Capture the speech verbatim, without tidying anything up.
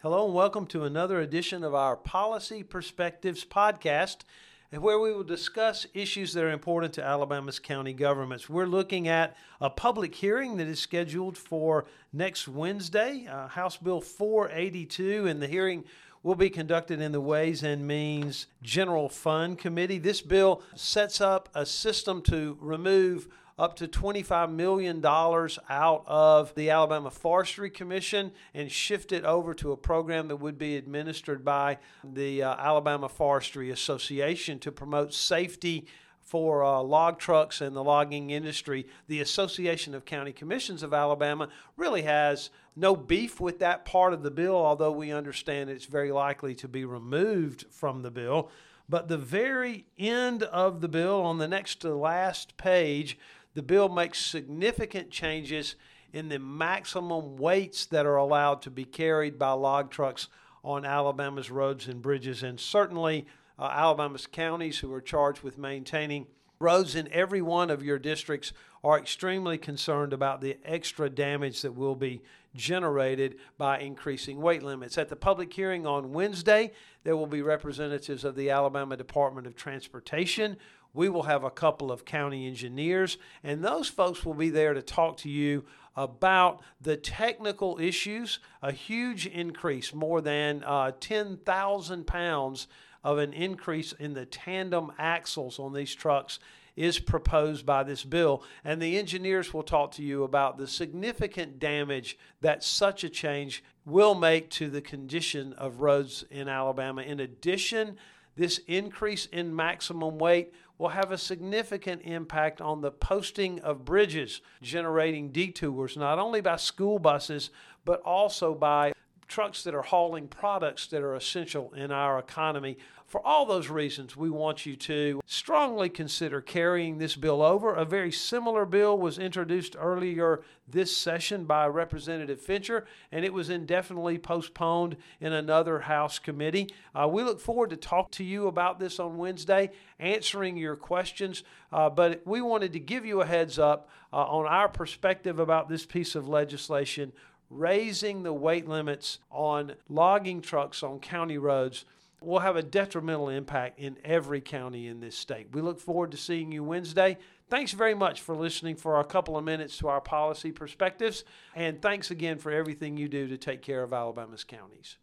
Hello and welcome to another edition of our Policy Perspectives podcast, where we will discuss issues that are important to Alabama's county governments. We're looking at a public hearing that is scheduled for next Wednesday, uh, House Bill four eighty-two, and the hearing will be conducted in the Ways and Means General Fund Committee. This bill sets up a system to remove up to twenty-five million dollars out of the Alabama Forestry Commission and shift it over to a program that would be administered by the uh, Alabama Forestry Association to promote safety for uh, log trucks and the logging industry. The Association of County Commissions of Alabama really has no beef with that part of the bill, although we understand it's very likely to be removed from the bill. But the very end of the bill, on the next to last page, the bill makes significant changes in the maximum weights that are allowed to be carried by log trucks on Alabama's roads and bridges. And certainly uh, Alabama's counties, who are charged with maintaining roads in every one of your districts, are extremely concerned about the extra damage that will be generated by increasing weight limits. At the public hearing on Wednesday, there will be representatives of the Alabama Department of Transportation. We will have a couple of county engineers, and those folks will be there to talk to you about the technical issues. A huge increase, more than uh, ten thousand pounds of an increase in the tandem axles on these trucks is proposed by this bill. And the engineers will talk to you about the significant damage that such a change will make to the condition of roads in Alabama. In addition, this increase in maximum weight will have a significant impact on the posting of bridges, generating detours not only by school buses, but also by trucks that are hauling products that are essential in our economy. For all those reasons, we want you to strongly consider carrying this bill over. A very similar bill was introduced earlier this session by Representative Fincher, and it was indefinitely postponed in another House committee. Uh, we look forward to talk to you about this on Wednesday, answering your questions, uh, but we wanted to give you a heads up uh, on our perspective about this piece of legislation. Raising the weight limits on logging trucks on county roads will have a detrimental impact in every county in this state. We look forward to seeing you Wednesday. Thanks very much for listening for a couple of minutes to our policy perspectives, and thanks again for everything you do to take care of Alabama's counties.